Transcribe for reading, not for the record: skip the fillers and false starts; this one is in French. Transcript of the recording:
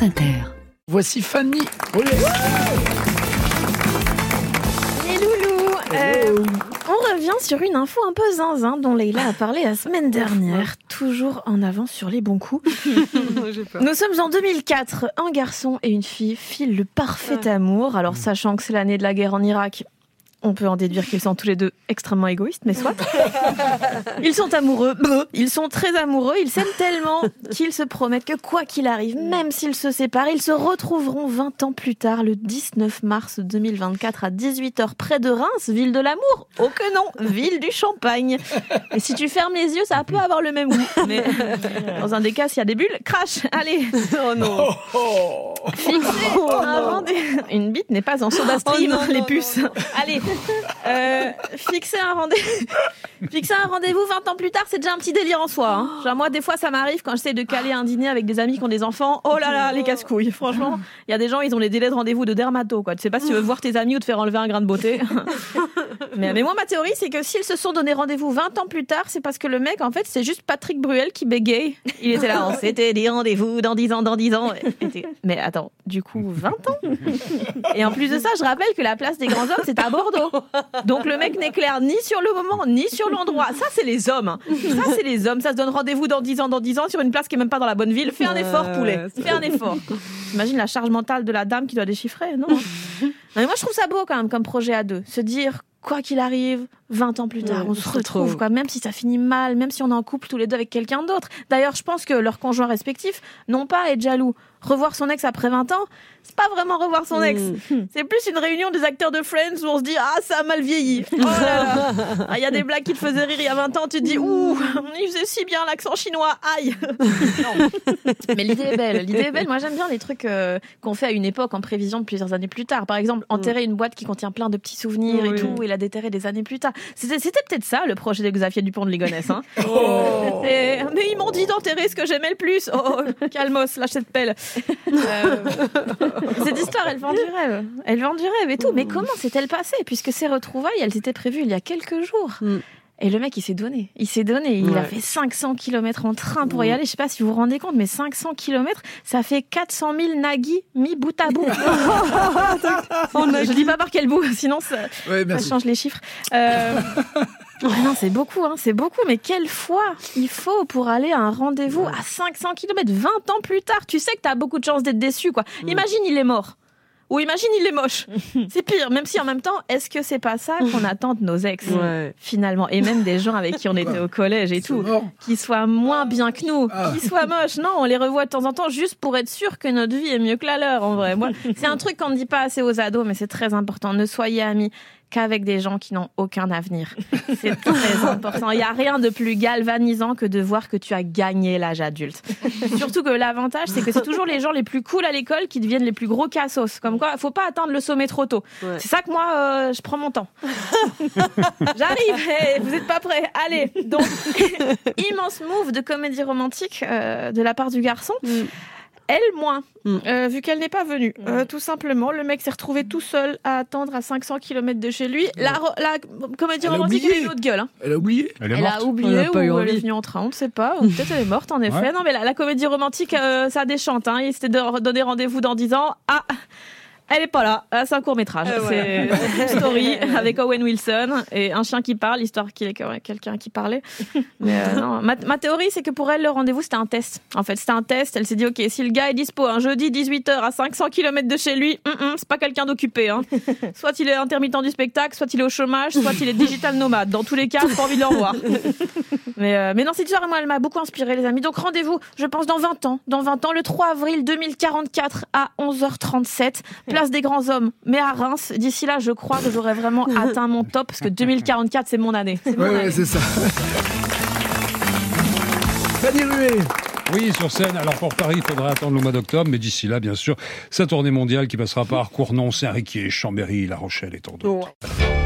France Inter. Voici Fanny. Les loulous, on revient sur une info un peu zinzin dont Leïla a parlé la semaine dernière, toujours en avance sur les bons coups. Nous sommes en 2004, un garçon et une fille filent le parfait amour. Alors sachant que c'est l'année de la guerre en Irak, on peut en déduire qu'ils sont tous les deux extrêmement égoïstes, mais soit. Ils sont amoureux, ils sont très amoureux, ils s'aiment tellement qu'ils se promettent que quoi qu'il arrive, même s'ils se séparent, ils se retrouveront 20 ans plus tard, le 19 mars 2024 à 18h près de Reims, ville de l'amour. Oh que non, ville du champagne. Et si tu fermes les yeux, ça peut avoir le même goût. Mais dans un des cas, s'il y a des bulles, crash, allez. Oh non. Fixer un rendez-vous. Une bite n'est pas en soda stream, les puces. Allez. Fixer un rendez-vous 20 ans plus tard, c'est déjà un petit délire en soi. Hein. Genre moi, des fois, ça m'arrive quand j'essaie de caler un dîner avec des amis qui ont des enfants. Oh là là, les casse-couilles. Franchement, il y a des gens, ils ont les délais de rendez-vous de dermato. Quoi. Tu sais pas si tu veux voir tes amis ou te faire enlever un grain de beauté. mais moi, ma théorie, c'est que s'ils se sont donné rendez-vous 20 ans plus tard, c'est parce que le mec, en fait, c'est juste Patrick Bruel qui bégaye. Il était là, c'était des rendez-vous dans 10 ans. Mais attends, du coup, 20 ans. Et en plus de ça, je rappelle que la place des grands hommes, c'est à Bordeaux. Donc le mec n'est clair ni sur le moment, ni sur l'endroit. Ça, c'est les hommes. Hein. Ça, c'est les hommes. Ça se donne rendez-vous dans 10 ans sur une place qui est même pas dans la bonne ville. Fais un effort, poulet. Fais un effort. Imagine la charge mentale de la dame qui doit déchiffrer, non? Mais moi, je trouve ça beau quand même comme projet à deux. Se dire, quoi qu'il arrive, 20 ans plus tard, on se retrouve, quoi. Même si ça finit mal, même si on est en couple tous les deux avec quelqu'un d'autre. D'ailleurs, je pense que leurs conjoints respectifs n'ont pas à être jaloux. Revoir son ex après 20 ans, c'est pas vraiment revoir son ex. C'est plus une réunion des acteurs de Friends où on se dit « Ah, ça a mal vieilli !» Oh là là. Il y a des blagues qui te faisaient rire il y a 20 ans, tu te dis « Ouh, il faisait si bien l'accent chinois, aïe !» Non. Mais l'idée est belle. L'idée est belle. Moi, j'aime bien les trucs qu'on fait à une époque en prévision de plusieurs années plus tard. Par exemple, enterrer une boîte qui contient plein de petits souvenirs et tout, et la déterrer des années plus tard. C'était peut-être ça, le projet de Xavier Dupont de Ligonnès. Hein. Mais ils m'ont dit d'enterrer ce que j'aimais le plus. Oh, calmos, lâche cette pelle. Cette histoire, elle vend du rêve. Elle vend du rêve et tout. Mais comment s'est-elle passée? Puisque ces retrouvailles, elles étaient prévues il y a quelques jours. Et le mec, il s'est donné. Il a fait 500 km en train pour y aller. Je sais pas si vous vous rendez compte, mais 500 km, ça fait 400 000 nagis mis bout à bout. Je dis pas par quel bout, sinon ça change les chiffres. Non, c'est beaucoup, mais quelle foi il faut pour aller à un rendez-vous à 500 km 20 ans plus tard. Tu sais que t'as beaucoup de chances d'être déçu, quoi. Imagine, il est mort. Ou imagine, il est moche. C'est pire, même si en même temps, est-ce que c'est pas ça qu'on attend de nos ex, finalement? Et même des gens avec qui on était au collège et tout, qui soient moins bien que nous, qui soient moches. Non, on les revoit de temps en temps juste pour être sûr que notre vie est mieux que la leur, en vrai. Moi, c'est un truc qu'on ne dit pas assez aux ados, mais c'est très important. Ne soyez amis qu'avec des gens qui n'ont aucun avenir. C'est très important. Il n'y a rien de plus galvanisant que de voir que tu as gagné l'âge adulte. Surtout que l'avantage, c'est que c'est toujours les gens les plus cool à l'école qui deviennent les plus gros cassos. Comme quoi, il ne faut pas atteindre le sommet trop tôt. C'est ça que moi, je prends mon temps. J'arrive, vous n'êtes pas prêts. Allez, donc, immense move de comédie romantique de la part du garçon. Elle, moins, vu qu'elle n'est pas venue. Tout simplement, le mec s'est retrouvé tout seul à attendre à 500 km de chez lui. La comédie romantique, elle a une autre gueule. Hein. Elle a oublié. Elle a oublié ou elle est venue en train, on ne sait pas. Ou peut-être elle est morte, en effet. Non, mais la comédie romantique, ça déchante. Hein. Il s'était donné rendez-vous dans 10 ans. Ah, elle est pas là. C'est un court-métrage. C'est une story avec Owen Wilson et un chien qui parle, l'histoire qu'il y ait quelqu'un qui parlait. Mais non. Ma théorie, c'est que pour elle, le rendez-vous, c'était un test. En fait, c'était un test. Elle s'est dit, OK, si le gars est dispo un jeudi 18h à 500 km de chez lui, c'est pas quelqu'un d'occupé. Hein. Soit il est intermittent du spectacle, soit il est au chômage, soit il est digital nomade. Dans tous les cas, j'ai pas envie de le revoir. Mais non, cette histoire, moi, elle m'a beaucoup inspiré, les amis. Donc, rendez-vous, je pense, dans 20 ans. Dans 20 ans, le 3 avril 2044 à 11h37. Place des grands hommes, mais à Reims. D'ici là, je crois que j'aurais vraiment atteint mon top, parce que 2044, c'est mon année. Ouais, c'est ça. Fanny Rué. Oui, sur scène. Alors pour Paris, il faudra attendre le mois d'octobre, mais d'ici là, bien sûr, sa tournée mondiale qui passera par Cournon, Saint-Riquier, Chambéry, La Rochelle et tant d'autres.